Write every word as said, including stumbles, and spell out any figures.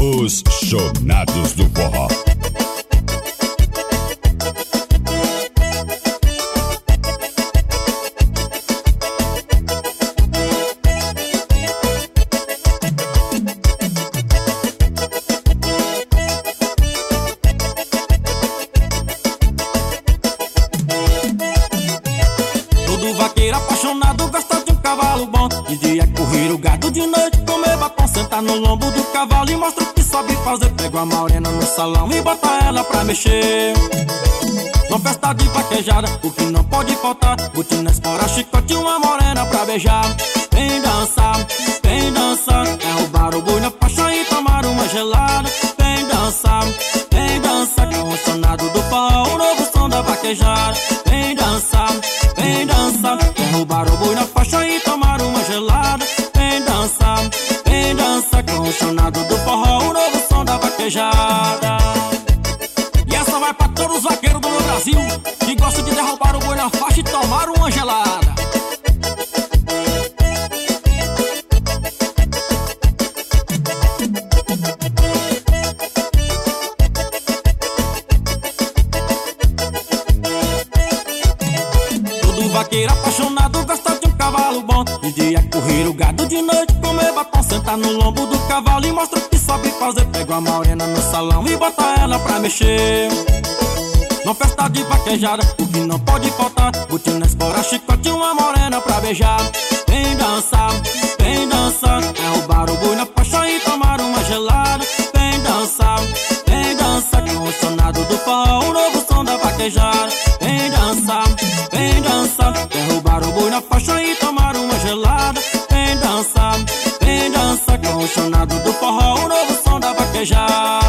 Os Chonados do Forró. Todo vaqueiro apaixonado gosta de um cavalo bom. De dia correr o gado, de noite comer batom. Sentar no lombo do cavalo e mostra o que sabe fazer. Pega a morena no salão e bota ela pra mexer. Numa festa de vaquejada, o que não pode faltar: botina, espora, chicote, uma morena pra beijar. Vem dançar, vem dançar, é roubar o boi na faixa e tomar uma gelada. Vem dançar, vem dançar, com o sonado do forró, o novo som da vaquejada. Vem dançar, vem dançar, é roubar o boi na faixa e tomar uma gelada. Vem dançar, vem dançar, com o sonado do forró, o novo som da vaquejada. E essa vai pra todos os vaqueiros do meu Brasil que gostam de derrubar o boi na faixa e tomar uma gelada. Todo vaqueiro apaixonado gosta de um cavalo bom. De dia correr o gado, de noite comer batom. Sentar no lombo do cavalo e mostra o que sabe fazer. Pega a morena no salão e bota ela pra mexer. Numa festa de vaquejada, o que não pode faltar: botina, espora, chicote, uma morena pra beijar. Vem dançar, vem dançar, é roubar o boi na faixa e tomar uma gelada. Vem dançar, vem dançar, com o sonado do forró, o novo som da vaquejada. Vem dançar, vem dançar, é roubar o boi na faixa e tomar uma gelada. Vem dançar, vem dançar, com o sonado do forró, o novo som da vaquejada.